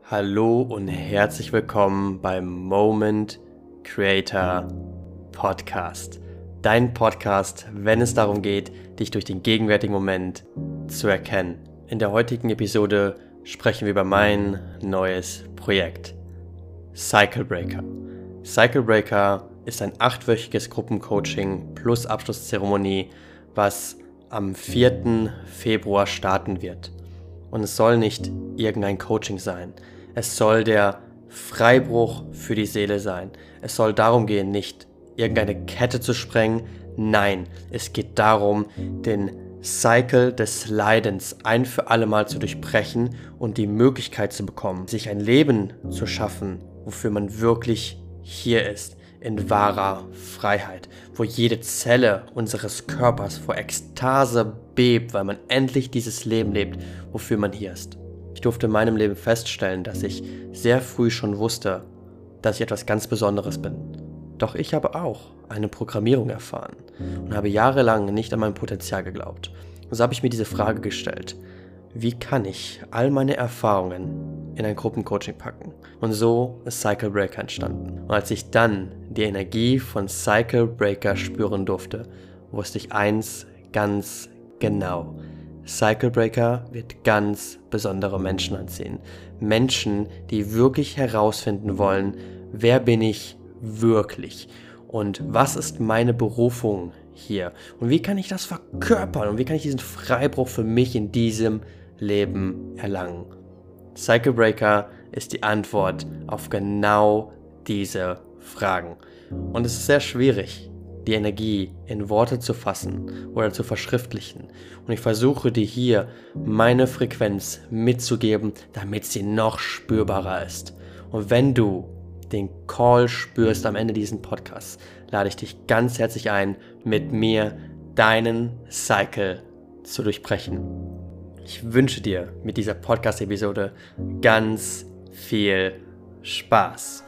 Hallo und herzlich willkommen beim Moment Creator Podcast. Dein Podcast, wenn es darum geht, dich durch den gegenwärtigen Moment zu erkennen. In der heutigen Episode sprechen wir über mein neues Projekt, Cycle Breaker. Cycle Breaker ist ein 8-wöchiges Gruppencoaching plus Abschlusszeremonie, was am 4. Februar starten wird. Und es soll nicht irgendein Coaching sein. Es soll der Freibruch für die Seele sein. Es soll darum gehen, nicht irgendeine Kette zu sprengen. Nein, es geht darum, den Cycle des Leidens ein für alle Mal zu durchbrechen und die Möglichkeit zu bekommen, sich ein Leben zu schaffen, wofür man wirklich hier ist, in wahrer Freiheit, wo jede Zelle unseres Körpers vor Ekstase bebt, weil man endlich dieses Leben lebt, wofür man hier ist. Ich durfte in meinem Leben feststellen, dass ich sehr früh schon wusste, dass ich etwas ganz Besonderes bin. Doch ich habe auch eine Programmierung erfahren und habe jahrelang nicht an mein Potenzial geglaubt. Und so habe ich mir diese Frage gestellt: Wie kann ich all meine Erfahrungen in ein Gruppencoaching packen? Und so ist Cycle Breaker entstanden. Und als ich dann die Energie von Cycle Breaker spüren durfte, wusste ich eins ganz genau: Cycle Breaker wird ganz besondere Menschen anziehen. Menschen, die wirklich herausfinden wollen, wer bin ich wirklich und was ist meine Berufung hier und wie kann ich das verkörpern und wie kann ich diesen Freibruch für mich in diesem Leben erlangen. Cycle Breaker ist die Antwort auf genau diese Fragen. Und es ist sehr schwierig, die Energie in Worte zu fassen oder zu verschriftlichen. Und ich versuche dir hier meine Frequenz mitzugeben, damit sie noch spürbarer ist. Und wenn du den Call spürst am Ende dieses Podcasts, lade ich dich ganz herzlich ein, mit mir deinen Cycle zu durchbrechen. Ich wünsche dir mit dieser Podcast-Episode ganz viel Spaß.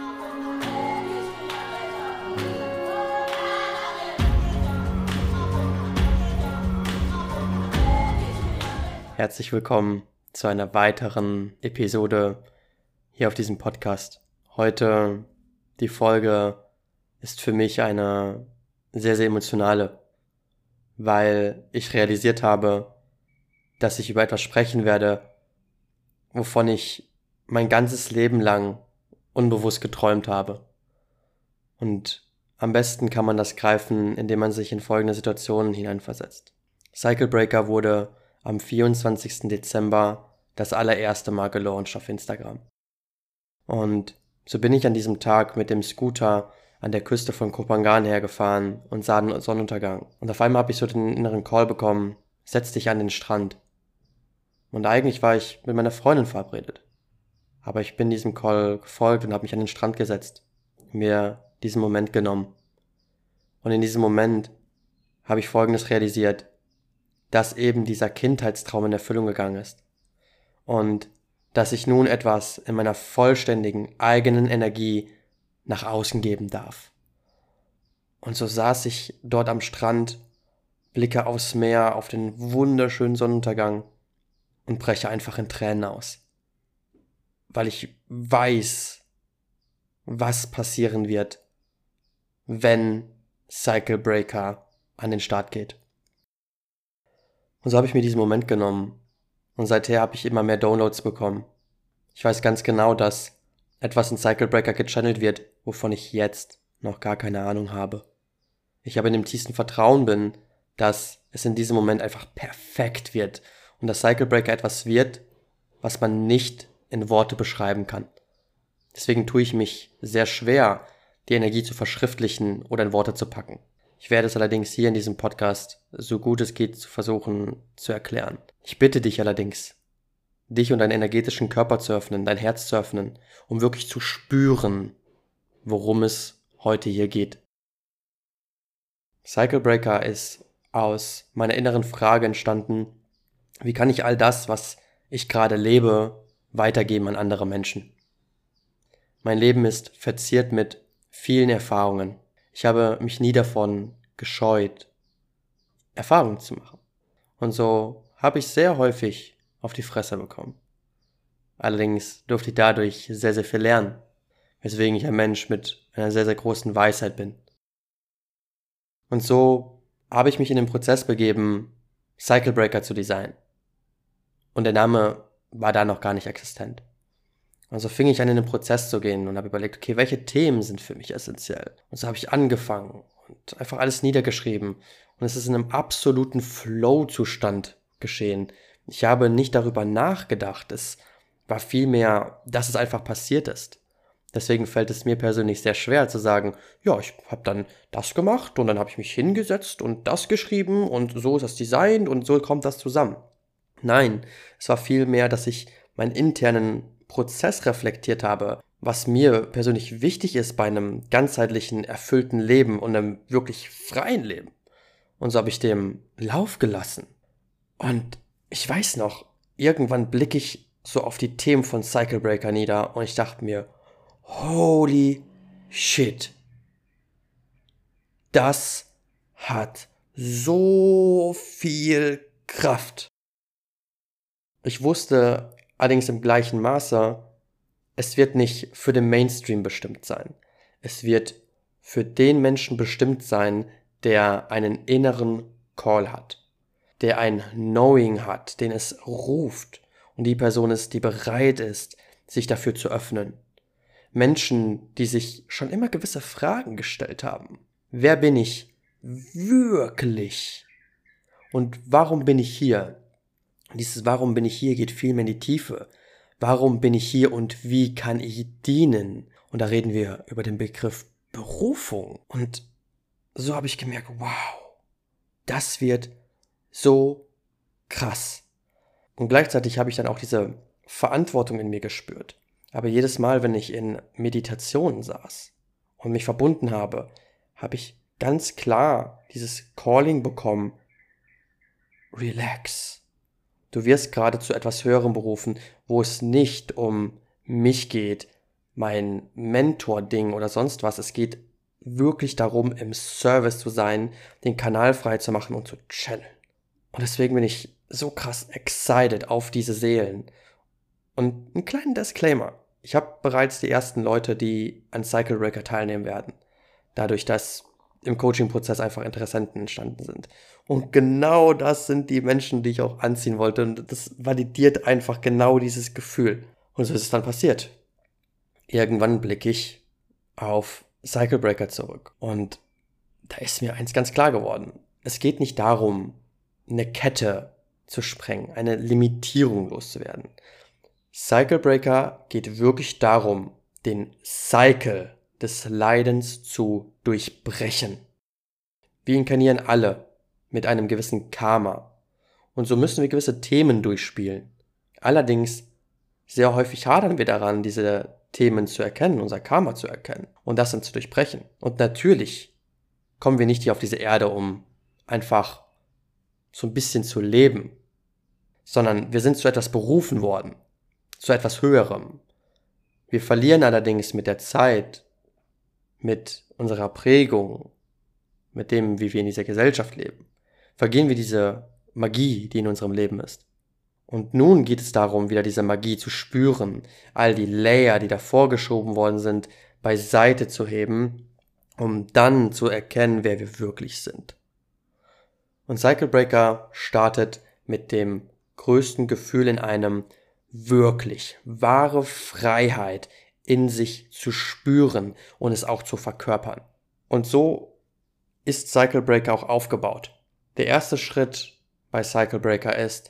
Herzlich willkommen zu einer weiteren Episode hier auf diesem Podcast. Heute, die Folge ist für mich eine sehr, sehr emotionale, weil ich realisiert habe, dass ich über etwas sprechen werde, wovon ich mein ganzes Leben lang unbewusst geträumt habe. Und am besten kann man das greifen, indem man sich in folgende Situationen hineinversetzt. Cycle Breaker wurde am 24. Dezember das allererste Mal gelauncht auf Instagram. Und so bin ich an diesem Tag mit dem Scooter an der Küste von Koh Phangan hergefahren und sah den Sonnenuntergang. Und auf einmal habe ich so den inneren Call bekommen: Setz dich an den Strand. Und eigentlich war ich mit meiner Freundin verabredet. Aber ich bin diesem Call gefolgt und habe mich an den Strand gesetzt, mir diesen Moment genommen. Und in diesem Moment habe ich Folgendes realisiert: dass eben dieser Kindheitstraum in Erfüllung gegangen ist. Und dass ich nun etwas in meiner vollständigen eigenen Energie nach außen geben darf. Und so saß ich dort am Strand, blicke aufs Meer, auf den wunderschönen Sonnenuntergang und breche einfach in Tränen aus. Weil ich weiß, was passieren wird, wenn Cycle Breaker an den Start geht. Und so habe ich mir diesen Moment genommen und seither habe ich immer mehr Downloads bekommen. Ich weiß ganz genau, dass etwas in Cycle Breaker gechannelt wird, wovon ich jetzt noch gar keine Ahnung habe. Ich aber in dem tiefsten Vertrauen bin, dass es in diesem Moment einfach perfekt wird und dass Cycle Breaker etwas wird, was man nicht in Worte beschreiben kann. Deswegen tue ich mich sehr schwer, die Energie zu verschriftlichen oder in Worte zu packen. Ich werde es allerdings hier in diesem Podcast, so gut es geht, zu versuchen zu erklären. Ich bitte dich allerdings, dich und deinen energetischen Körper zu öffnen, dein Herz zu öffnen, um wirklich zu spüren, worum es heute hier geht. Cycle Breaker ist aus meiner inneren Frage entstanden: Wie kann ich all das, was ich gerade lebe, weitergeben an andere Menschen? Mein Leben ist verziert mit vielen Erfahrungen. Ich habe mich nie davon gescheut, Erfahrungen zu machen. Und so habe ich sehr häufig auf die Fresse bekommen. Allerdings durfte ich dadurch sehr, sehr viel lernen, weswegen ich ein Mensch mit einer sehr, sehr großen Weisheit bin. Und so habe ich mich in den Prozess begeben, Cycle Breaker zu designen. Und der Name war da noch gar nicht existent. Also fing ich an, in den Prozess zu gehen und habe überlegt, okay, welche Themen sind für mich essentiell? Und so habe ich angefangen und einfach alles niedergeschrieben. Und es ist in einem absoluten Flow-Zustand geschehen. Ich habe nicht darüber nachgedacht. Es war vielmehr, dass es einfach passiert ist. Deswegen fällt es mir persönlich sehr schwer zu sagen, ja, ich habe dann das gemacht und dann habe ich mich hingesetzt und das geschrieben und so ist das designt und so kommt das zusammen. Nein, es war vielmehr, dass ich meinen internen Prozess reflektiert habe, was mir persönlich wichtig ist bei einem ganzheitlichen, erfüllten Leben und einem wirklich freien Leben. Und so habe ich dem Lauf gelassen. Und ich weiß noch, irgendwann blicke ich so auf die Themen von Cycle Breaker nieder und ich dachte mir, holy shit, das hat so viel Kraft. Ich wusste allerdings im gleichen Maße, es wird nicht für den Mainstream bestimmt sein. Es wird für den Menschen bestimmt sein, der einen inneren Call hat, der ein Knowing hat, den es ruft und die Person ist, die bereit ist, sich dafür zu öffnen. Menschen, die sich schon immer gewisse Fragen gestellt haben. Wer bin ich wirklich? Und warum bin ich hier? Dieses Warum bin ich hier geht viel mehr in die Tiefe. Warum bin ich hier und wie kann ich dienen? Und da reden wir über den Begriff Berufung. Und so habe ich gemerkt, wow, das wird so krass. Und gleichzeitig habe ich dann auch diese Verantwortung in mir gespürt. Aber jedes Mal, wenn ich in Meditationen saß und mich verbunden habe, habe ich ganz klar dieses Calling bekommen, relax. Du wirst gerade zu etwas Höherem berufen, wo es nicht um mich geht, mein Mentor-Ding oder sonst was. Es geht wirklich darum, im Service zu sein, den Kanal frei zu machen und zu channeln. Und deswegen bin ich so krass excited auf diese Seelen. Und einen kleinen Disclaimer. Ich habe bereits die ersten Leute, die an Cycle Breaker teilnehmen werden. Dadurch, dass im Coaching-Prozess einfach Interessenten entstanden sind. Und genau das sind die Menschen, die ich auch anziehen wollte. Und das validiert einfach genau dieses Gefühl. Und so ist es dann passiert. Irgendwann blicke ich auf Cycle Breaker zurück. Und da ist mir eins ganz klar geworden. Es geht nicht darum, eine Kette zu sprengen, eine Limitierung loszuwerden. Cycle Breaker geht wirklich darum, den Cycle des Leidens zu durchbrechen. Wir inkarnieren alle mit einem gewissen Karma und so müssen wir gewisse Themen durchspielen. Allerdings sehr häufig hadern wir daran, diese Themen zu erkennen, unser Karma zu erkennen und das dann zu durchbrechen. Und natürlich kommen wir nicht hier auf diese Erde, um einfach so ein bisschen zu leben, sondern wir sind zu etwas berufen worden, zu etwas Höherem. Wir verlieren allerdings mit der Zeit, mit unserer Prägung, mit dem, wie wir in dieser Gesellschaft leben, vergehen wir diese Magie, die in unserem Leben ist. Und nun geht es darum, wieder diese Magie zu spüren, all die Layer, die davor geschoben worden sind, beiseite zu heben, um dann zu erkennen, wer wir wirklich sind. Und Cycle Breaker startet mit dem größten Gefühl in einem, wirklich wahre Freiheit in sich zu spüren und es auch zu verkörpern. Und so ist Cycle Breaker auch aufgebaut. Der erste Schritt bei Cycle Breaker ist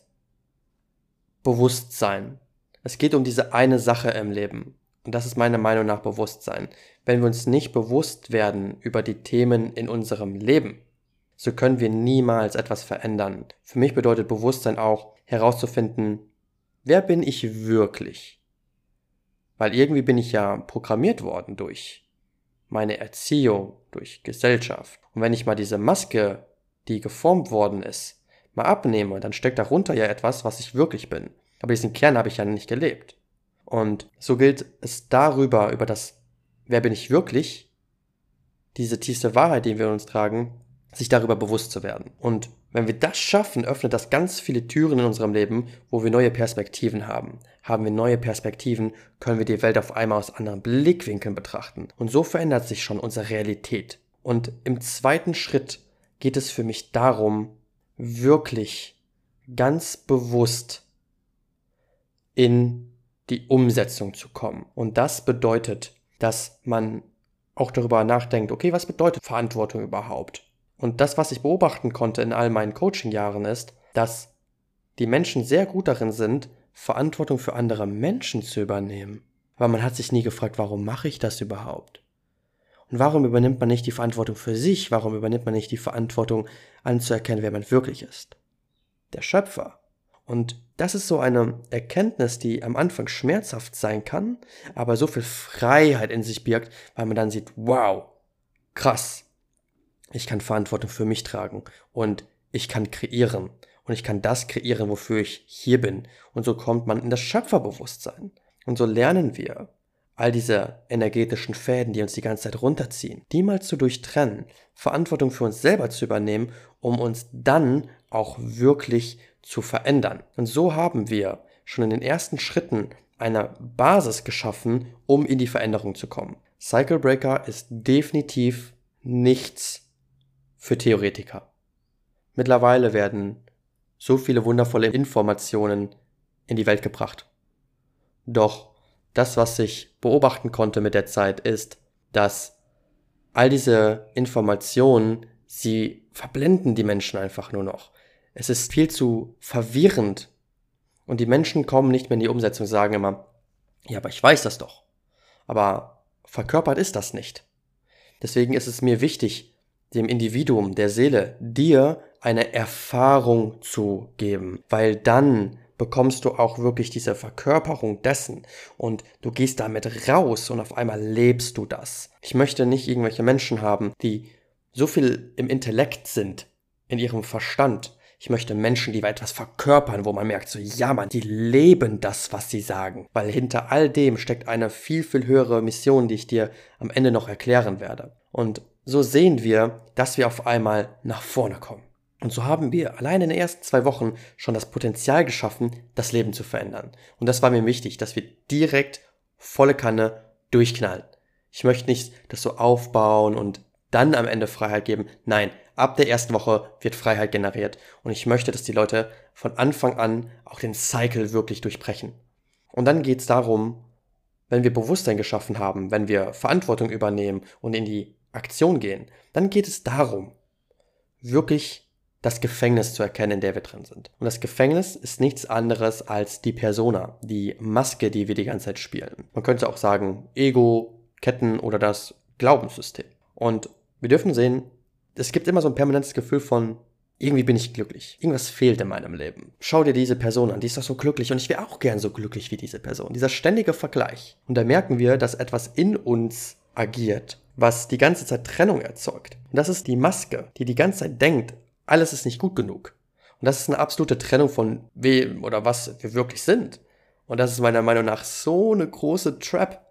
Bewusstsein. Es geht um diese eine Sache im Leben. Und das ist meiner Meinung nach Bewusstsein. Wenn wir uns nicht bewusst werden über die Themen in unserem Leben, so können wir niemals etwas verändern. Für mich bedeutet Bewusstsein auch herauszufinden, wer bin ich wirklich? Weil irgendwie bin ich ja programmiert worden durch meine Erziehung, durch Gesellschaft. Und wenn ich mal diese Maske, die geformt worden ist, mal abnehme, dann steckt darunter ja etwas, was ich wirklich bin. Aber diesen Kern habe ich ja nicht gelebt. Und so gilt es darüber, über das, wer bin ich wirklich, diese tiefste Wahrheit, die wir in uns tragen, sich darüber bewusst zu werden. Und Wenn wir das schaffen, öffnet das ganz viele Türen in unserem Leben, wo wir neue Perspektiven haben. Haben wir neue Perspektiven, können wir die Welt auf einmal aus anderen Blickwinkeln betrachten. Und so verändert sich schon unsere Realität. Und im zweiten Schritt geht es für mich darum, wirklich ganz bewusst in die Umsetzung zu kommen. Und das bedeutet, dass man auch darüber nachdenkt, okay, was bedeutet Verantwortung überhaupt? Und das, was ich beobachten konnte in all meinen Coaching-Jahren ist, dass die Menschen sehr gut darin sind, Verantwortung für andere Menschen zu übernehmen. Aber man hat sich nie gefragt, warum mache ich das überhaupt? Und warum übernimmt man nicht die Verantwortung für sich? Warum übernimmt man nicht die Verantwortung, anzuerkennen, wer man wirklich ist? Der Schöpfer. Und das ist so eine Erkenntnis, die am Anfang schmerzhaft sein kann, aber so viel Freiheit in sich birgt, weil man dann sieht, wow, krass. Ich kann Verantwortung für mich tragen und ich kann kreieren und ich kann das kreieren, wofür ich hier bin. Und so kommt man in das Schöpferbewusstsein. Und so lernen wir, all diese energetischen Fäden, die uns die ganze Zeit runterziehen, die mal zu durchtrennen, Verantwortung für uns selber zu übernehmen, um uns dann auch wirklich zu verändern. Und so haben wir schon in den ersten Schritten eine Basis geschaffen, um in die Veränderung zu kommen. Cycle Breaker ist definitiv nichts für Theoretiker. Mittlerweile werden so viele wundervolle Informationen in die Welt gebracht. Doch das, was ich beobachten konnte mit der Zeit, ist, dass all diese Informationen, sie verblenden die Menschen einfach nur noch. Es ist viel zu verwirrend und die Menschen kommen nicht mehr in die Umsetzung und sagen immer, ja, aber ich weiß das doch. Aber verkörpert ist das nicht. Deswegen ist es mir wichtig, dem Individuum, der Seele, dir eine Erfahrung zu geben, weil dann bekommst du auch wirklich diese Verkörperung dessen und du gehst damit raus und auf einmal lebst du das. Ich möchte nicht irgendwelche Menschen haben, die so viel im Intellekt sind, in ihrem Verstand. Ich möchte Menschen, die etwas verkörpern, wo man merkt, so ja Mann, die leben das, was sie sagen. Weil hinter all dem steckt eine viel, viel höhere Mission, die ich dir am Ende noch erklären werde. Und so sehen wir, dass wir auf einmal nach vorne kommen. Und so haben wir allein in den ersten 2 Wochen schon das Potenzial geschaffen, das Leben zu verändern. Und das war mir wichtig, dass wir direkt volle Kanne durchknallen. Ich möchte nicht das so aufbauen und dann am Ende Freiheit geben. Nein, ab der ersten Woche wird Freiheit generiert. Und ich möchte, dass die Leute von Anfang an auch den Cycle wirklich durchbrechen. Und dann geht es darum, wenn wir Bewusstsein geschaffen haben, wenn wir Verantwortung übernehmen und in die Aktion gehen, dann geht es darum, wirklich das Gefängnis zu erkennen, in der wir drin sind. Und das Gefängnis ist nichts anderes als die Persona, die Maske, die wir die ganze Zeit spielen. Man könnte auch sagen, Ego, Ketten oder das Glaubenssystem. Und wir dürfen sehen, es gibt immer so ein permanentes Gefühl von, irgendwie bin ich glücklich. Irgendwas fehlt in meinem Leben. Schau dir diese Person an, die ist doch so glücklich und ich wäre auch gern so glücklich wie diese Person. Dieser ständige Vergleich. Und da merken wir, dass etwas in uns agiert, was die ganze Zeit Trennung erzeugt. Und das ist die Maske, die ganze Zeit denkt, alles ist nicht gut genug. Und das ist eine absolute Trennung von wem oder was wir wirklich sind. Und das ist meiner Meinung nach so eine große Trap.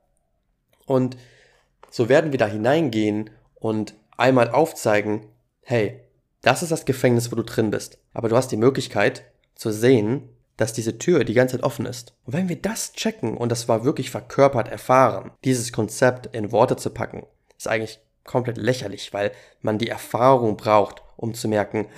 Und so werden wir da hineingehen und einmal aufzeigen, hey, das ist das Gefängnis, wo du drin bist. Aber du hast die Möglichkeit zu sehen, dass diese Tür die ganze Zeit offen ist. Und wenn wir das checken und das war wirklich verkörpert erfahren, dieses Konzept in Worte zu packen, ist eigentlich komplett lächerlich, weil man die Erfahrung braucht, um zu merken,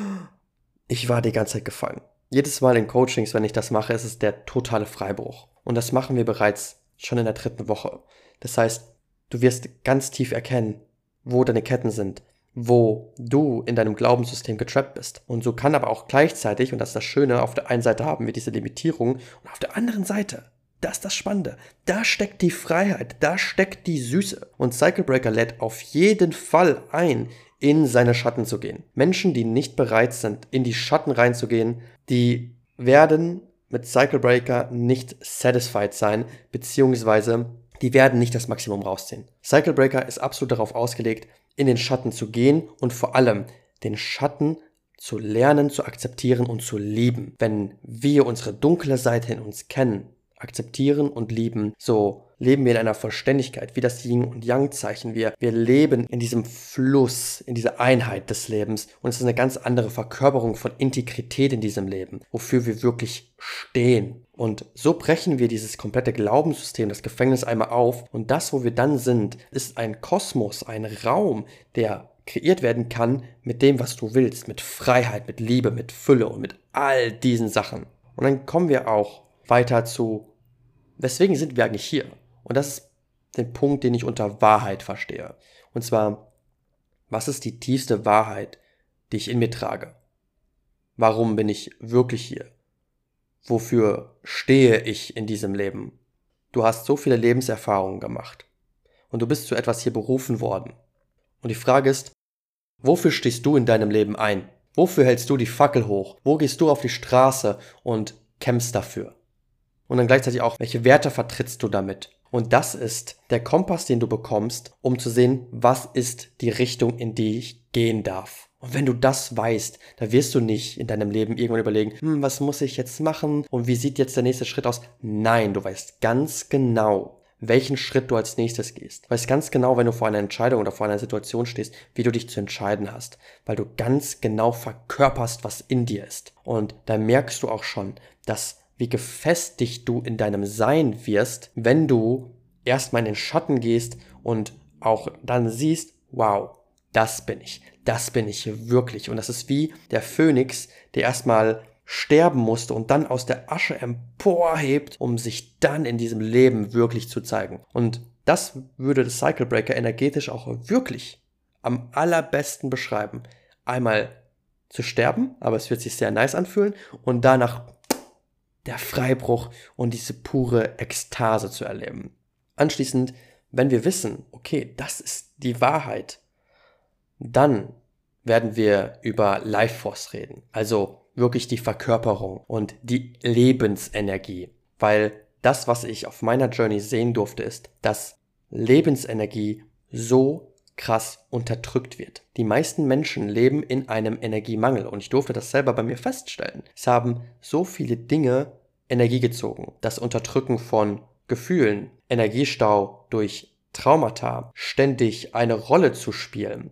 ich war die ganze Zeit gefangen. Jedes Mal in Coachings, wenn ich das mache, ist es der totale Freibruch. Und das machen wir bereits schon in der 3. Woche. Das heißt, du wirst ganz tief erkennen, wo deine Ketten sind, wo du in deinem Glaubenssystem getrappt bist. Und so kann aber auch gleichzeitig, und das ist das Schöne, auf der einen Seite haben wir diese Limitierung und auf der anderen Seite, das ist das Spannende, da steckt die Freiheit, da steckt die Süße. Und Cycle Breaker lädt auf jeden Fall ein, in seine Schatten zu gehen. Menschen, die nicht bereit sind, in die Schatten reinzugehen, die werden mit Cycle Breaker nicht satisfied sein, beziehungsweise die werden nicht das Maximum rausziehen. Cycle Breaker ist absolut darauf ausgelegt, in den Schatten zu gehen und vor allem den Schatten zu lernen, zu akzeptieren und zu lieben. Wenn wir unsere dunkle Seite in uns kennen, akzeptieren und lieben, so leben wir in einer Vollständigkeit, wie das Yin- und Yang-Zeichen. Wir leben in diesem Fluss, in dieser Einheit des Lebens. Und es ist eine ganz andere Verkörperung von Integrität in diesem Leben, wofür wir wirklich stehen. Und so brechen wir dieses komplette Glaubenssystem, das Gefängnis einmal auf. Und das, wo wir dann sind, ist ein Kosmos, ein Raum, der kreiert werden kann mit dem, was du willst, mit Freiheit, mit Liebe, mit Fülle und mit all diesen Sachen. Und dann kommen wir auch weiter zu, weswegen sind wir eigentlich hier? Und das ist der Punkt, den ich unter Wahrheit verstehe. Und zwar, was ist die tiefste Wahrheit, die ich in mir trage? Warum bin ich wirklich hier? Wofür stehe ich in diesem Leben? Du hast so viele Lebenserfahrungen gemacht und du bist zu etwas hier berufen worden. Und die Frage ist, wofür stehst du in deinem Leben ein? Wofür hältst du die Fackel hoch? Wo gehst du auf die Straße und kämpfst dafür? Und dann gleichzeitig auch, welche Werte vertrittst du damit? Und das ist der Kompass, den du bekommst, um zu sehen, was ist die Richtung, in die ich gehen darf. Und wenn du das weißt, da wirst du nicht in deinem Leben irgendwann überlegen, was muss ich jetzt machen und wie sieht jetzt der nächste Schritt aus? Nein, du weißt ganz genau, welchen Schritt du als nächstes gehst. Du weißt ganz genau, wenn du vor einer Entscheidung oder vor einer Situation stehst, wie du dich zu entscheiden hast, weil du ganz genau verkörperst, was in dir ist. Und da merkst du auch schon, dass wie gefestigt du in deinem Sein wirst, wenn du erstmal in den Schatten gehst und auch dann siehst, wow, das bin ich wirklich. Und das ist wie der Phönix, der erstmal sterben musste und dann aus der Asche emporhebt, um sich dann in diesem Leben wirklich zu zeigen. Und das würde das Cycle Breaker energetisch auch wirklich am allerbesten beschreiben. Einmal zu sterben, aber es wird sich sehr nice anfühlen und danach der Freibruch und diese pure Ekstase zu erleben. Anschließend, wenn wir wissen, okay, das ist die Wahrheit, dann werden wir über Life Force reden, also wirklich die Verkörperung und die Lebensenergie, weil das, was ich auf meiner Journey sehen durfte, ist, dass Lebensenergie so krass unterdrückt wird. Die meisten Menschen leben in einem Energiemangel und ich durfte das selber bei mir feststellen. Es haben so viele Dinge Energie gezogen. Das Unterdrücken von Gefühlen, Energiestau durch Traumata, ständig eine Rolle zu spielen,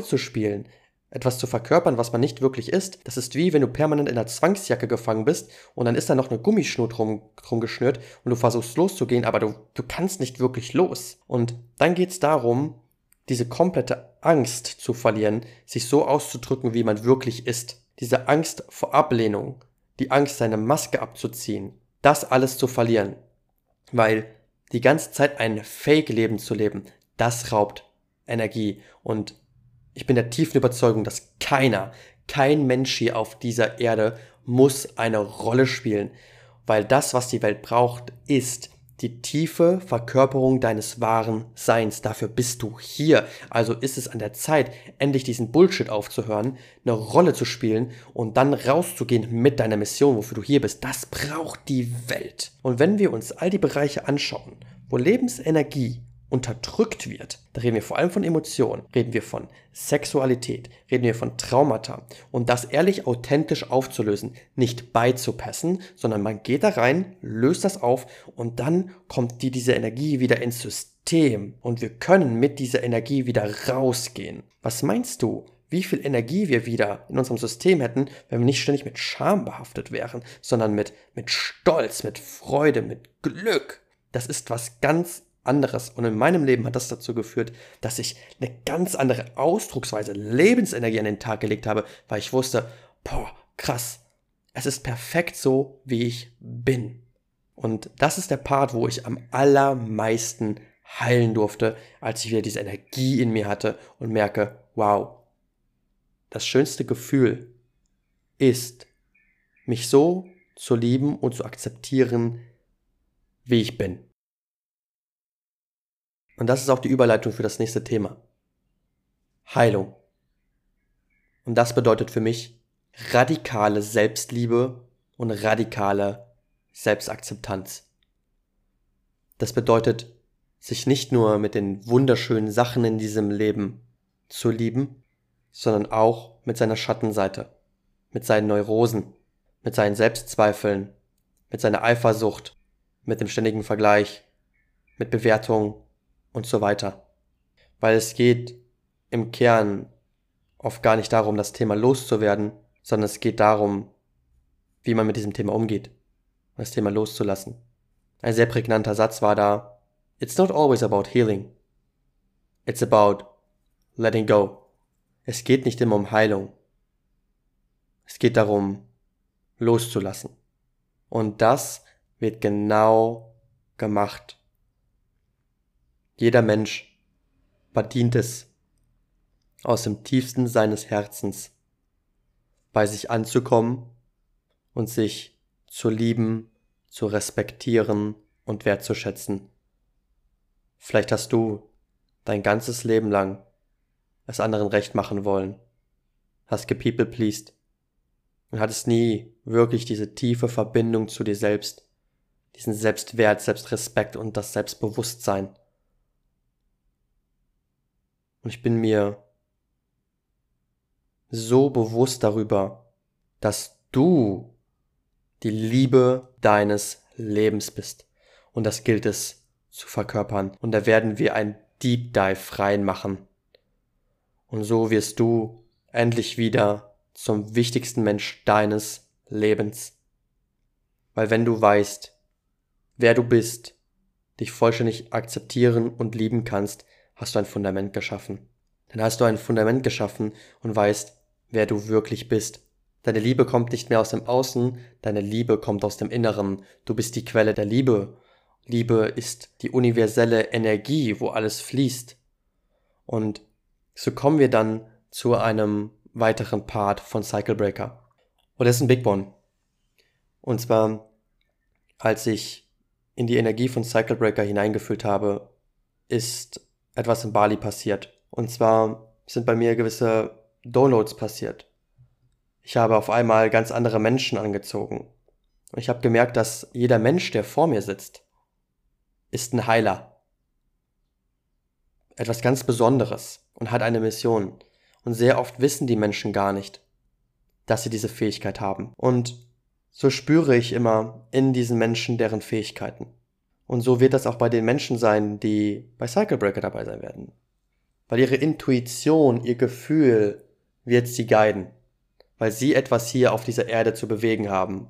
etwas zu verkörpern, was man nicht wirklich ist. Das ist wie, wenn du permanent in einer Zwangsjacke gefangen bist und dann ist da noch eine Gummischnur drum geschnürt und du versuchst loszugehen, aber du kannst nicht wirklich los. Und dann geht es darum, diese komplette Angst zu verlieren, sich so auszudrücken, wie man wirklich ist. Diese Angst vor Ablehnung, die Angst, seine Maske abzuziehen, das alles zu verlieren. Weil die ganze Zeit ein Fake-Leben zu leben, das raubt Energie. Und ich bin der tiefen Überzeugung, dass kein Mensch hier auf dieser Erde muss eine Rolle spielen. Weil das, was die Welt braucht, ist die tiefe Verkörperung deines wahren Seins. Dafür bist du hier. Also ist es an der Zeit, endlich diesen Bullshit aufzuhören, eine Rolle zu spielen und dann rauszugehen mit deiner Mission, wofür du hier bist. Das braucht die Welt. Und wenn wir uns all die Bereiche anschauen, wo Lebensenergie unterdrückt wird, da reden wir vor allem von Emotionen, reden wir von Sexualität, reden wir von Traumata und das ehrlich authentisch aufzulösen, nicht beizupassen, sondern man geht da rein, löst das auf und dann kommt diese Energie wieder ins System und wir können mit dieser Energie wieder rausgehen. Was meinst du, wie viel Energie wir wieder in unserem System hätten, wenn wir nicht ständig mit Scham behaftet wären, sondern mit Stolz, mit Freude, mit Glück? Das ist was ganz anderes. Und in meinem Leben hat das dazu geführt, dass ich eine ganz andere Ausdrucksweise, Lebensenergie an den Tag gelegt habe, weil ich wusste, krass, es ist perfekt so, wie ich bin. Und das ist der Part, wo ich am allermeisten heilen durfte, als ich wieder diese Energie in mir hatte und merke, wow, das schönste Gefühl ist, mich so zu lieben und zu akzeptieren, wie ich bin. Und das ist auch die Überleitung für das nächste Thema. Heilung. Und das bedeutet für mich radikale Selbstliebe und radikale Selbstakzeptanz. Das bedeutet, sich nicht nur mit den wunderschönen Sachen in diesem Leben zu lieben, sondern auch mit seiner Schattenseite, mit seinen Neurosen, mit seinen Selbstzweifeln, mit seiner Eifersucht, mit dem ständigen Vergleich, mit Bewertungen und so weiter. Weil es geht im Kern oft gar nicht darum, das Thema loszuwerden, sondern es geht darum, wie man mit diesem Thema umgeht, das Thema loszulassen. Ein sehr prägnanter Satz war da: It's not always about healing. It's about letting go. Es geht nicht immer um Heilung. Es geht darum, loszulassen. Und das wird genau gemacht. Jeder Mensch verdient es, aus dem tiefsten seines Herzens bei sich anzukommen und sich zu lieben, zu respektieren und wertzuschätzen. Vielleicht hast du dein ganzes Leben lang es anderen recht machen wollen, hast gepeople-pleased und hattest nie wirklich diese tiefe Verbindung zu dir selbst, diesen Selbstwert, Selbstrespekt und das Selbstbewusstsein. Und ich bin mir so bewusst darüber, dass du die Liebe deines Lebens bist. Und das gilt es zu verkörpern. Und da werden wir ein Deep Dive reinmachen. Und so wirst du endlich wieder zum wichtigsten Mensch deines Lebens. Weil wenn du weißt, wer du bist, dich vollständig akzeptieren und lieben kannst, hast du ein Fundament geschaffen. Dann hast du ein Fundament geschaffen und weißt, wer du wirklich bist. Deine Liebe kommt nicht mehr aus dem Außen, deine Liebe kommt aus dem Inneren. Du bist die Quelle der Liebe. Liebe ist die universelle Energie, wo alles fließt. Und so kommen wir dann zu einem weiteren Part von Cycle Breaker. Und das ist ein Big One. Und zwar, als ich in die Energie von Cycle Breaker hineingefühlt habe, ist etwas in Bali passiert. Und zwar sind bei mir gewisse Downloads passiert. Ich habe auf einmal ganz andere Menschen angezogen. Und ich habe gemerkt, dass jeder Mensch, der vor mir sitzt, ist ein Heiler. Etwas ganz Besonderes und hat eine Mission. Und sehr oft wissen die Menschen gar nicht, dass sie diese Fähigkeit haben. Und so spüre ich immer in diesen Menschen deren Fähigkeiten. Und so wird das auch bei den Menschen sein, die bei Cycle Breaker dabei sein werden. Weil ihre Intuition, ihr Gefühl wird sie guiden. Weil sie etwas hier auf dieser Erde zu bewegen haben.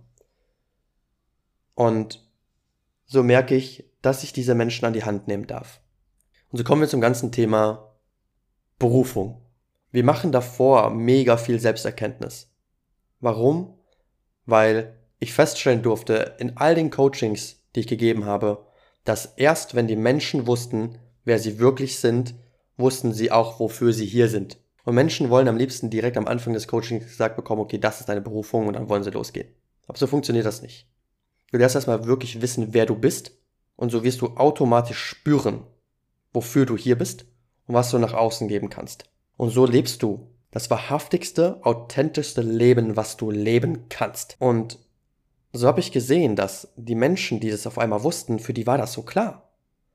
Und so merke ich, dass ich diese Menschen an die Hand nehmen darf. Und so kommen wir zum ganzen Thema Berufung. Wir machen davor mega viel Selbsterkenntnis. Warum? Weil ich feststellen durfte in all den Coachings, die ich gegeben habe, dass erst wenn die Menschen wussten, wer sie wirklich sind, wussten sie auch, wofür sie hier sind. Und Menschen wollen am liebsten direkt am Anfang des Coachings gesagt bekommen, okay, das ist deine Berufung und dann wollen sie losgehen. Aber so funktioniert das nicht. Du darfst erstmal wirklich wissen, wer du bist und so wirst du automatisch spüren, wofür du hier bist und was du nach außen geben kannst. Und so lebst du das wahrhaftigste, authentischste Leben, was du leben kannst. Und so habe ich gesehen, dass die Menschen, die das auf einmal wussten, für die war das so klar.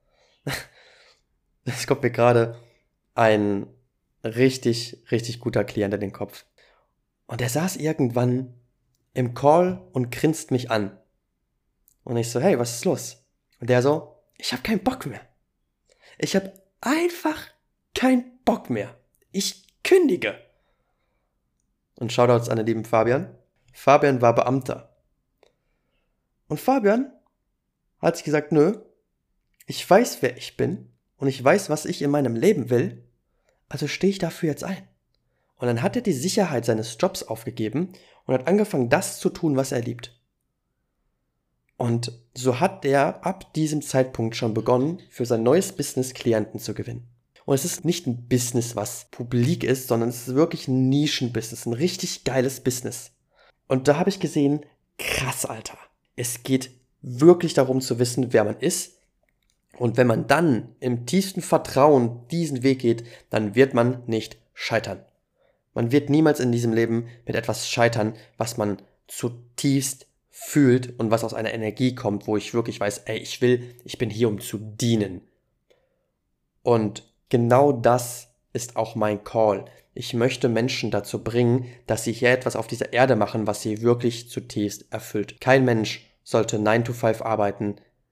Es kommt mir gerade ein richtig, richtig guter Klient in den Kopf. Und der saß irgendwann im Call und grinst mich an. Und ich so, hey, was ist los? Und der so, ich habe keinen Bock mehr. Ich habe einfach keinen Bock mehr. Ich kündige. Und Shoutouts an den lieben Fabian. Fabian war Beamter. Und Fabian hat sich gesagt, nö, ich weiß, wer ich bin und ich weiß, was ich in meinem Leben will, also stehe ich dafür jetzt ein. Und dann hat er die Sicherheit seines Jobs aufgegeben und hat angefangen, das zu tun, was er liebt. Und so hat er ab diesem Zeitpunkt schon begonnen, für sein neues Business Klienten zu gewinnen. Und es ist nicht ein Business, was publik ist, sondern es ist wirklich ein Nischenbusiness, ein richtig geiles Business. Und da habe ich gesehen, krass, Alter. Es geht wirklich darum zu wissen, wer man ist. Und wenn man dann im tiefsten Vertrauen diesen Weg geht, dann wird man nicht scheitern. Man wird niemals in diesem Leben mit etwas scheitern, was man zutiefst fühlt und was aus einer Energie kommt, wo ich wirklich weiß, ey, ich bin hier, um zu dienen. Und genau das ist auch mein Call. Ich möchte Menschen dazu bringen, dass sie hier etwas auf dieser Erde machen, was sie wirklich zutiefst erfüllt. Kein Mensch sollte 9 to 5 arbeiten,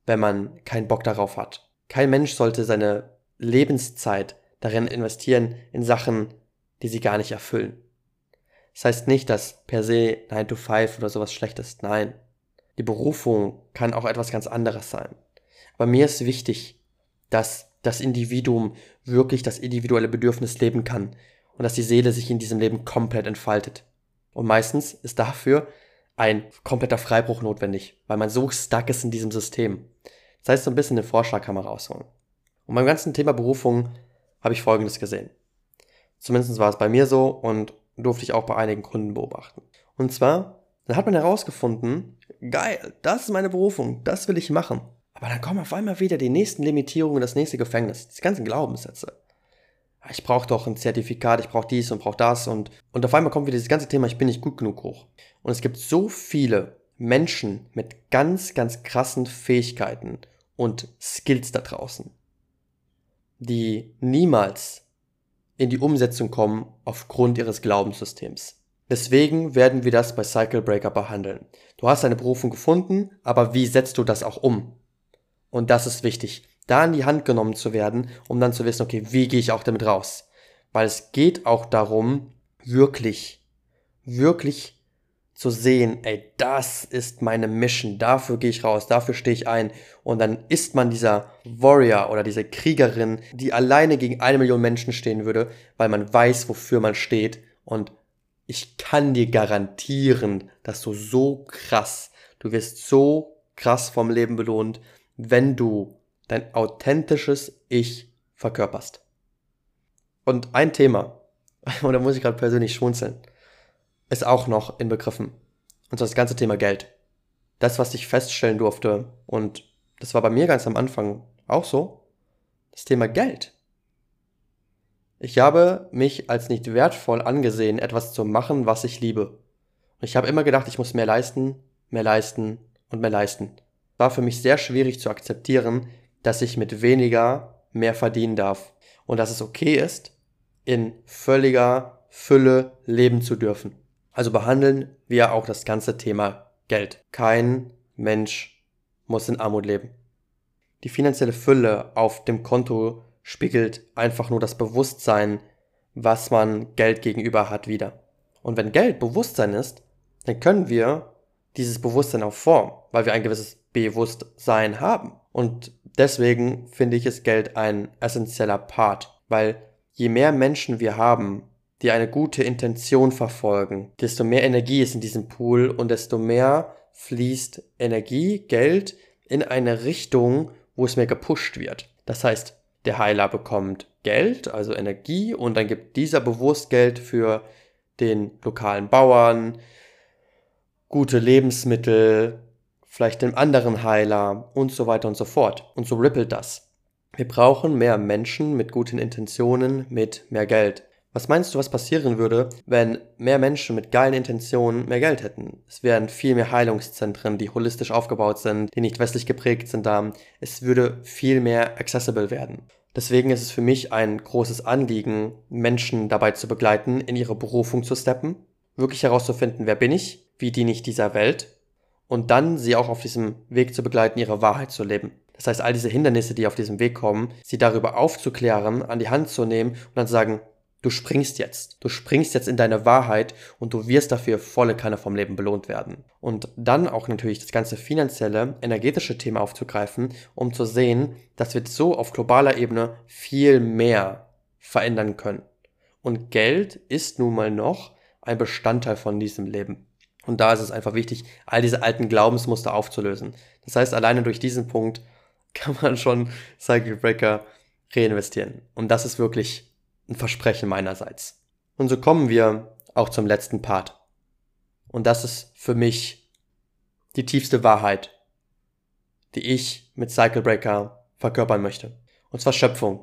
wenn man keinen Bock darauf hat. Kein Mensch sollte seine Lebenszeit darin investieren in Sachen, die sie gar nicht erfüllen. Das heißt nicht, dass per se 9 to 5 oder sowas schlecht ist. Nein. Die Berufung kann auch etwas ganz anderes sein. Aber mir ist wichtig, dass das Individuum wirklich das individuelle Bedürfnis leben kann und dass die Seele sich in diesem Leben komplett entfaltet. Und meistens ist dafür ein kompletter Freibruch notwendig, weil man so stuck ist in diesem System. Das heißt, so ein bisschen den Vorschlag kann man rausholen. Und beim ganzen Thema Berufung habe ich Folgendes gesehen. Zumindest war es bei mir so und durfte ich auch bei einigen Kunden beobachten. Und zwar, dann hat man herausgefunden, geil, das ist meine Berufung, das will ich machen. Aber dann kommen auf einmal wieder die nächsten Limitierungen, das nächste Gefängnis, die ganzen Glaubenssätze. Ich brauche doch ein Zertifikat, ich brauche dies und brauche das und auf einmal kommt wieder dieses ganze Thema, ich bin nicht gut genug hoch. Und es gibt so viele Menschen mit ganz, ganz krassen Fähigkeiten und Skills da draußen, die niemals in die Umsetzung kommen aufgrund ihres Glaubenssystems. Deswegen werden wir das bei Cycle Breaker behandeln. Du hast deine Berufung gefunden, aber wie setzt du das auch um? Und das ist wichtig, da in die Hand genommen zu werden, um dann zu wissen, okay, wie gehe ich auch damit raus? Weil es geht auch darum, wirklich zu sehen, ey, das ist meine Mission, dafür gehe ich raus, dafür stehe ich ein. Und dann ist man dieser Warrior oder diese Kriegerin, die alleine gegen 1 Million Menschen stehen würde, weil man weiß, wofür man steht. Und ich kann dir garantieren, dass du wirst so krass vom Leben belohnt, wenn du dein authentisches Ich verkörperst. Und ein Thema, und da muss ich gerade persönlich schmunzeln, ist auch noch inbegriffen. Und zwar das ganze Thema Geld. Das, was ich feststellen durfte, und das war bei mir ganz am Anfang auch so, das Thema Geld. Ich habe mich als nicht wertvoll angesehen, etwas zu machen, was ich liebe. Und ich habe immer gedacht, ich muss mehr leisten und mehr leisten. War für mich sehr schwierig zu akzeptieren, dass ich mit weniger mehr verdienen darf. Und dass es okay ist, in völliger Fülle leben zu dürfen. Also behandeln wir auch das ganze Thema Geld. Kein Mensch muss in Armut leben. Die finanzielle Fülle auf dem Konto spiegelt einfach nur das Bewusstsein, was man Geld gegenüber hat, wider. Und wenn Geld Bewusstsein ist, dann können wir dieses Bewusstsein auch formen, weil wir ein gewisses Bewusstsein haben. Und deswegen finde ich es Geld ein essentieller Part, weil je mehr Menschen wir haben, die eine gute Intention verfolgen, desto mehr Energie ist in diesem Pool und desto mehr fließt Energie, Geld in eine Richtung, wo es mehr gepusht wird. Das heißt, der Heiler bekommt Geld, also Energie, und dann gibt dieser bewusst Geld für den lokalen Bauern, gute Lebensmittel, vielleicht dem anderen Heiler und so weiter und so fort. Und so rippelt das. Wir brauchen mehr Menschen mit guten Intentionen, mit mehr Geld. Was meinst du, was passieren würde, wenn mehr Menschen mit geilen Intentionen mehr Geld hätten? Es wären viel mehr Heilungszentren, die holistisch aufgebaut sind, die nicht westlich geprägt sind da. Es würde viel mehr accessible werden. Deswegen ist es für mich ein großes Anliegen, Menschen dabei zu begleiten, in ihre Berufung zu steppen, wirklich herauszufinden, wer bin ich, wie diene ich dieser Welt und dann sie auch auf diesem Weg zu begleiten, ihre Wahrheit zu leben. Das heißt, all diese Hindernisse, die auf diesem Weg kommen, sie darüber aufzuklären, an die Hand zu nehmen und dann zu sagen, du springst jetzt in deine Wahrheit und du wirst dafür volle Kanne vom Leben belohnt werden. Und dann auch natürlich das ganze finanzielle, energetische Thema aufzugreifen, um zu sehen, dass wir so auf globaler Ebene viel mehr verändern können. Und Geld ist nun mal noch ein Bestandteil von diesem Leben. Und da ist es einfach wichtig, all diese alten Glaubensmuster aufzulösen. Das heißt, alleine durch diesen Punkt kann man schon Cycle Breaker reinvestieren. Und das ist wirklich ein Versprechen meinerseits. Und so kommen wir auch zum letzten Part. Und das ist für mich die tiefste Wahrheit, die ich mit Cycle Breaker verkörpern möchte. Und zwar Schöpfung.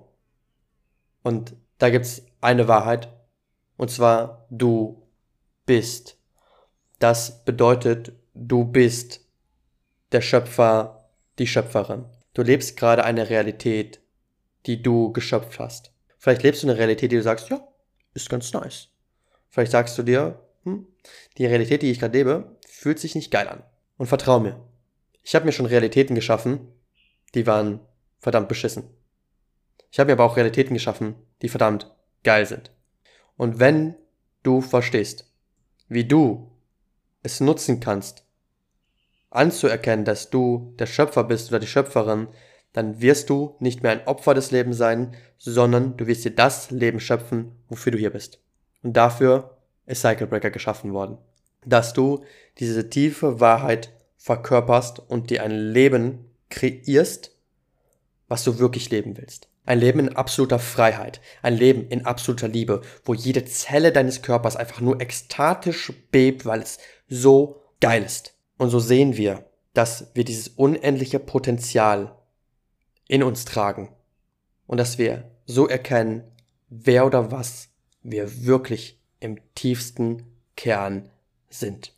Und da gibt's eine Wahrheit. Und zwar, du bist. Das bedeutet, du bist der Schöpfer, die Schöpferin. Du lebst gerade eine Realität, die du geschöpft hast. Vielleicht lebst du eine Realität, die du sagst, ja, ist ganz nice. Vielleicht sagst du dir, die Realität, die ich gerade lebe, fühlt sich nicht geil an. Und vertrau mir, ich habe mir schon Realitäten geschaffen, die waren verdammt beschissen. Ich habe mir aber auch Realitäten geschaffen, die verdammt geil sind. Und wenn du verstehst, wie du es nutzen kannst, anzuerkennen, dass du der Schöpfer bist oder die Schöpferin, dann wirst du nicht mehr ein Opfer des Lebens sein, sondern du wirst dir das Leben schöpfen, wofür du hier bist. Und dafür ist Cycle Breaker geschaffen worden. Dass du diese tiefe Wahrheit verkörperst und dir ein Leben kreierst, was du wirklich leben willst. Ein Leben in absoluter Freiheit, ein Leben in absoluter Liebe, wo jede Zelle deines Körpers einfach nur ekstatisch bebt, weil es so geil ist. Und so sehen wir, dass wir dieses unendliche Potenzial in uns tragen und dass wir so erkennen, wer oder was wir wirklich im tiefsten Kern sind.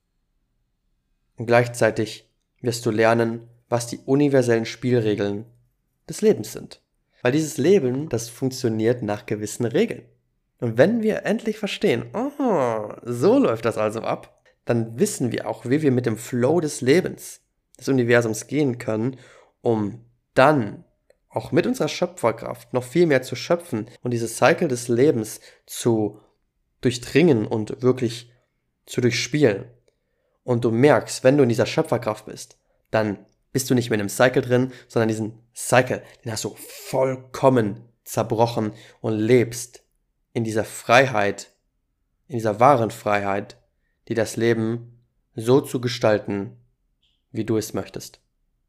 Und gleichzeitig wirst du lernen, was die universellen Spielregeln des Lebens sind. Weil dieses Leben, das funktioniert nach gewissen Regeln. Und wenn wir endlich verstehen, oh, so läuft das also ab, dann wissen wir auch, wie wir mit dem Flow des Lebens, des Universums gehen können, um dann auch mit unserer Schöpferkraft noch viel mehr zu schöpfen und dieses Cycle des Lebens zu durchdringen und wirklich zu durchspielen. Und du merkst, wenn du in dieser Schöpferkraft bist, dann bist du nicht mehr in einem Cycle drin, sondern diesen Cycle, den hast du vollkommen zerbrochen und lebst in dieser Freiheit, in dieser wahren Freiheit, die das Leben so zu gestalten, wie du es möchtest.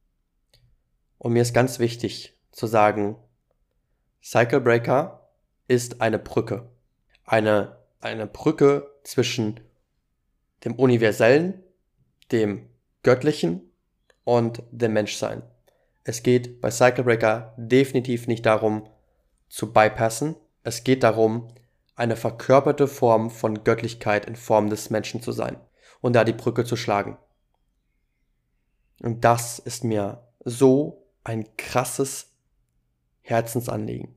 Und mir ist ganz wichtig zu sagen, Cycle Breaker ist eine Brücke. Eine Brücke zwischen dem Universellen, dem Göttlichen und dem Menschsein. Es geht bei Cycle Breaker definitiv nicht darum, zu bypassen. Es geht darum, eine verkörperte Form von Göttlichkeit in Form des Menschen zu sein und da die Brücke zu schlagen. Und das ist mir so ein krasses Herzensanliegen,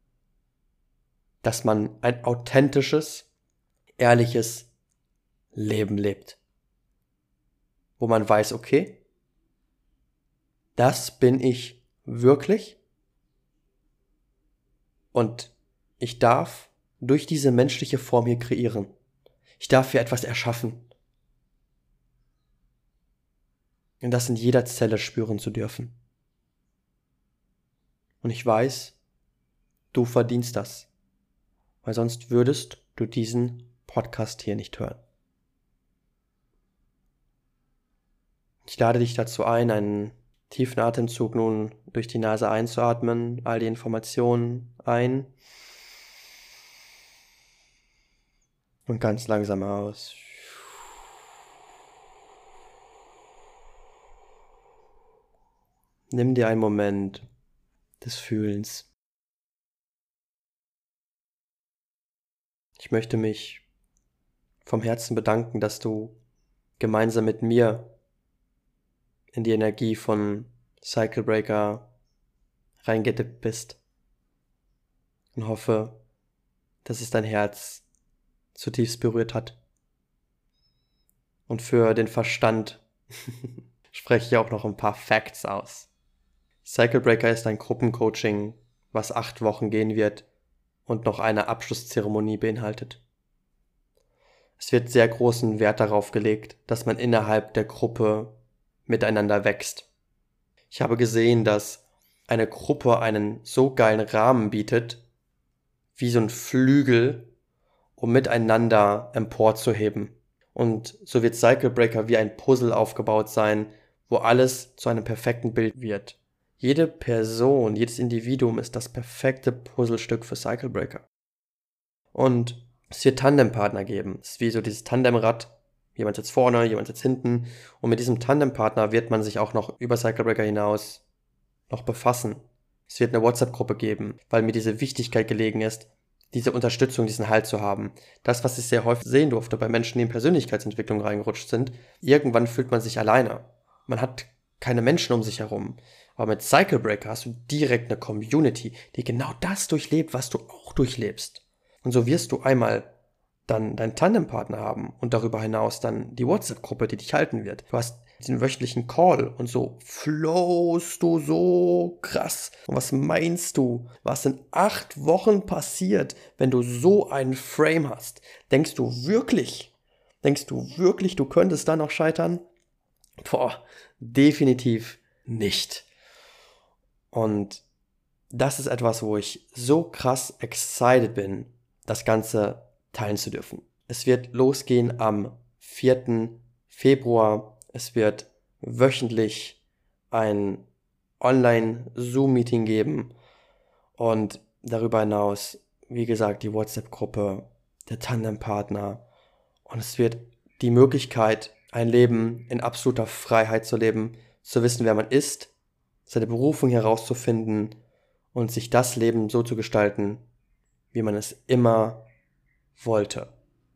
dass man ein authentisches, ehrliches Leben lebt, wo man weiß, okay, das bin ich wirklich und ich darf durch diese menschliche Form hier kreieren. Ich darf hier etwas erschaffen. Und das in jeder Zelle spüren zu dürfen. Und ich weiß, du verdienst das, weil sonst würdest du diesen Podcast hier nicht hören. Ich lade dich dazu ein, einen tiefen Atemzug nun durch die Nase einzuatmen, all die Informationen ein und ganz langsam aus. Nimm dir einen Moment des Fühlens. Ich möchte mich vom Herzen bedanken, dass du gemeinsam mit mir in die Energie von Cycle Breaker reingedippt bist und hoffe, dass es dein Herz zutiefst berührt hat. Und für den Verstand spreche ich auch noch ein paar Facts aus. Cycle Breaker ist ein Gruppencoaching, was 8 Wochen gehen wird und noch eine Abschlusszeremonie beinhaltet. Es wird sehr großen Wert darauf gelegt, dass man innerhalb der Gruppe miteinander wächst. Ich habe gesehen, dass eine Gruppe einen so geilen Rahmen bietet, wie so ein Flügel, um miteinander emporzuheben. Und so wird Cycle Breaker wie ein Puzzle aufgebaut sein, wo alles zu einem perfekten Bild wird. Jede Person, jedes Individuum ist das perfekte Puzzlestück für Cycle Breaker. Und es wird Tandempartner geben. Es ist wie so dieses Tandemrad. Jemand sitzt vorne, jemand sitzt hinten. Und mit diesem Tandempartner wird man sich auch noch über Cycle Breaker hinaus noch befassen. Es wird eine WhatsApp-Gruppe geben, weil mir diese Wichtigkeit gelegen ist, diese Unterstützung, diesen Halt zu haben. Das, was ich sehr häufig sehen durfte bei Menschen, die in Persönlichkeitsentwicklung reingerutscht sind, irgendwann fühlt man sich alleine. Man hat keine Menschen um sich herum. Aber mit Cycle Breaker hast du direkt eine Community, die genau das durchlebt, was du auch durchlebst. Und so wirst du einmal dann deinen Tandempartner haben und darüber hinaus dann die WhatsApp-Gruppe, die dich halten wird. Du hast diesen wöchentlichen Call und so flowst du so krass. Und was meinst du, was in 8 Wochen passiert, wenn du so einen Frame hast? Denkst du wirklich, du könntest da noch scheitern? Boah, definitiv nicht. Und das ist etwas, wo ich so krass excited bin, das Ganze teilen zu dürfen. Es wird losgehen am 4. Februar. Es wird wöchentlich ein Online-Zoom-Meeting geben und darüber hinaus, wie gesagt, die WhatsApp-Gruppe, der Tandempartner, und es wird die Möglichkeit, ein Leben in absoluter Freiheit zu leben, zu wissen, wer man ist, seine Berufung herauszufinden und sich das Leben so zu gestalten, wie man es immer wollte.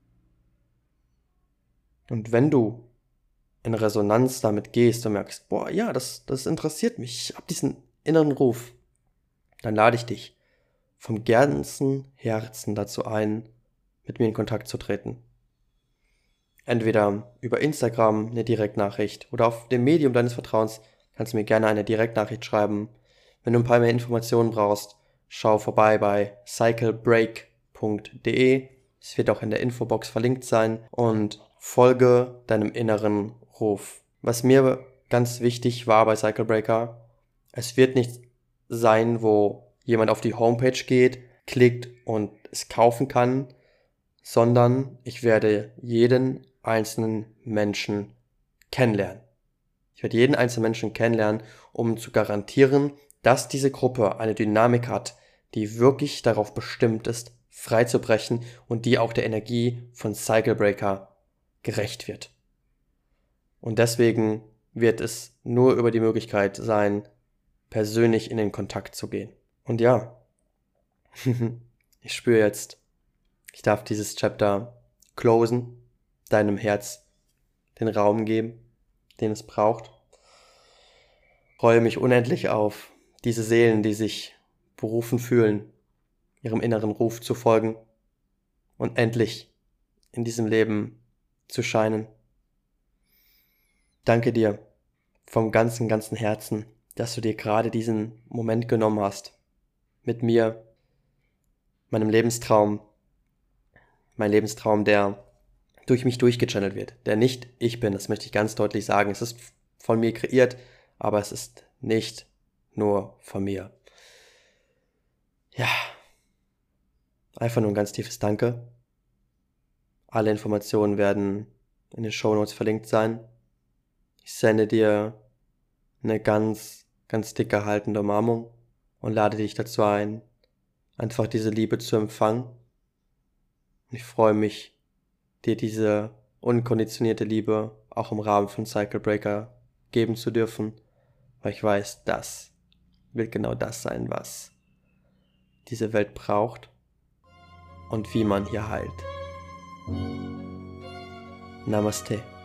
Und wenn du in Resonanz damit gehst und merkst, boah, ja, das interessiert mich, ich habe diesen inneren Ruf, dann lade ich dich vom ganzen Herzen dazu ein, mit mir in Kontakt zu treten. Entweder über Instagram eine Direktnachricht oder auf dem Medium deines Vertrauens kannst du mir gerne eine Direktnachricht schreiben. Wenn du ein paar mehr Informationen brauchst, schau vorbei bei cyclebreak.de. Es wird auch in der Infobox verlinkt sein und folge deinem inneren Ruf. Was mir ganz wichtig war bei Cycle Breaker, es wird nicht sein, wo jemand auf die Homepage geht, klickt und es kaufen kann, sondern ich werde jeden einzelnen Menschen kennenlernen. Ich werde jeden einzelnen Menschen kennenlernen, um zu garantieren, dass diese Gruppe eine Dynamik hat, die wirklich darauf bestimmt ist, frei zu brechen und die auch der Energie von Cycle Breaker gerecht wird. Und deswegen wird es nur über die Möglichkeit sein, persönlich in den Kontakt zu gehen. Und ja, ich spüre jetzt, ich darf dieses Chapter closen, deinem Herz den Raum geben, den es braucht. Freue mich unendlich auf diese Seelen, die sich berufen fühlen, ihrem inneren Ruf zu folgen und endlich in diesem Leben zu scheinen. Danke dir vom ganzen Herzen, dass du dir gerade diesen Moment genommen hast, mit mir, meinem Lebenstraum, mein Lebenstraum, der durch mich durchgechannelt wird, der nicht ich bin, das möchte ich ganz deutlich sagen. Es ist von mir kreiert, aber es ist nicht nur von mir. Ja, einfach nur ein ganz tiefes Danke. Alle Informationen werden in den Shownotes verlinkt sein. Ich sende dir eine ganz dicke haltende Umarmung und lade dich dazu ein, einfach diese Liebe zu empfangen. Und ich freue mich, dir diese unkonditionierte Liebe auch im Rahmen von Cycle Breaker geben zu dürfen, weil ich weiß, das wird genau das sein, was diese Welt braucht und wie man hier heilt. Namaste.